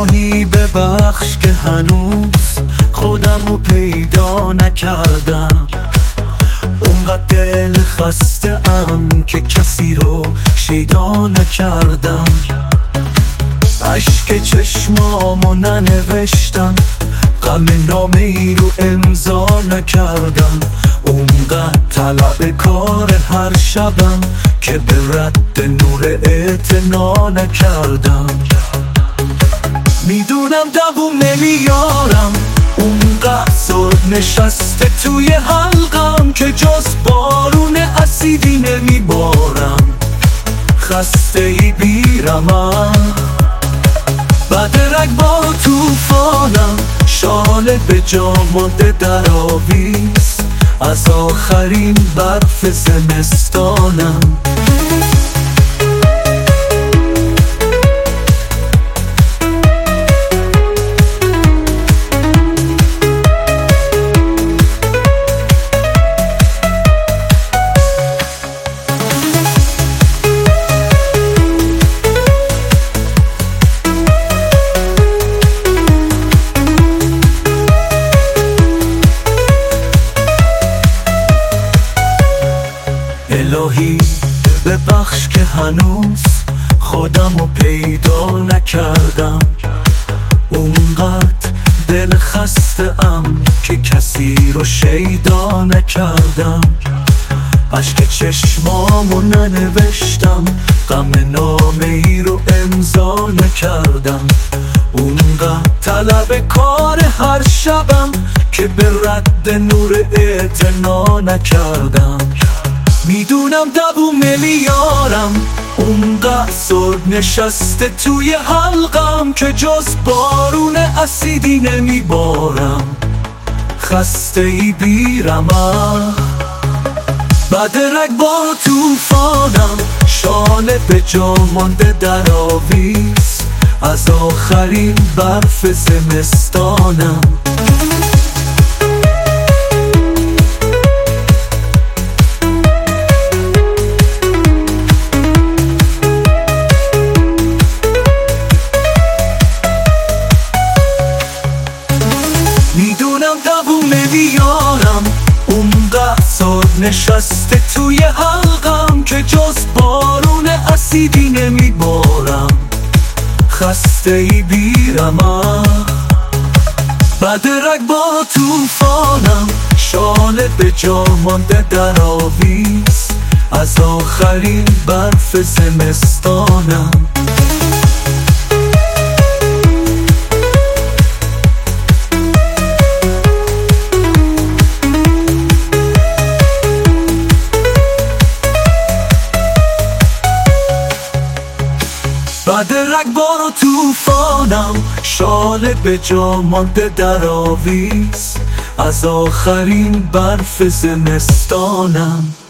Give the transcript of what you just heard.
الهی ببخش که هنوز خودم رو پیدا نکردم. اونقدر دل خسته ام که کسی رو شیدا نکردم. عشق چشمامو ننوشتم، غم نامه ای رو امضا نکردم. اونقدر طلب کار هر شبم که به رد نور اعتنا نکردم. میدونم دووم نمیارم، اونقدر سرد نشسته توی حلقم که جز بارون اسیدی نمیبارم. خسته ای بیرمم، بعد رگبار توفانم، شال به جا مانده در آویز از آخرین برف زمستانم. الهی ببخش که هنوز خودم رو پیدا نکردم. اونقدر دل خسته ام که کسی رو شیدا نکردم. عشق چشمامو ننوشتم، غم نامه ای رو امضا نکردم. اونقدر طلب کار هر شبم که به رد نور اعتنا نکردم. میدونم دووم نمیارم، اونقدر سرد نشسته توی حلقم که جز بارون اسیدی نمیبارم. خسته ای بیرمم، بعد رگبار توفانم، شال به جا مانده در آویز از آخرین برف زمستانم. میدونم دووم نمیارم، اونقدر سرد نشسته توی حلقم که جز بارون اسیدی نمیبارم. خسته ای بیرمم، بعد رگبار توفانم، شال به جا مانده در آویز از آخرین برف زمستانم. بعد رگبار و توفانم، شال به جا مانده در آویز از آخرین برف زمستانم.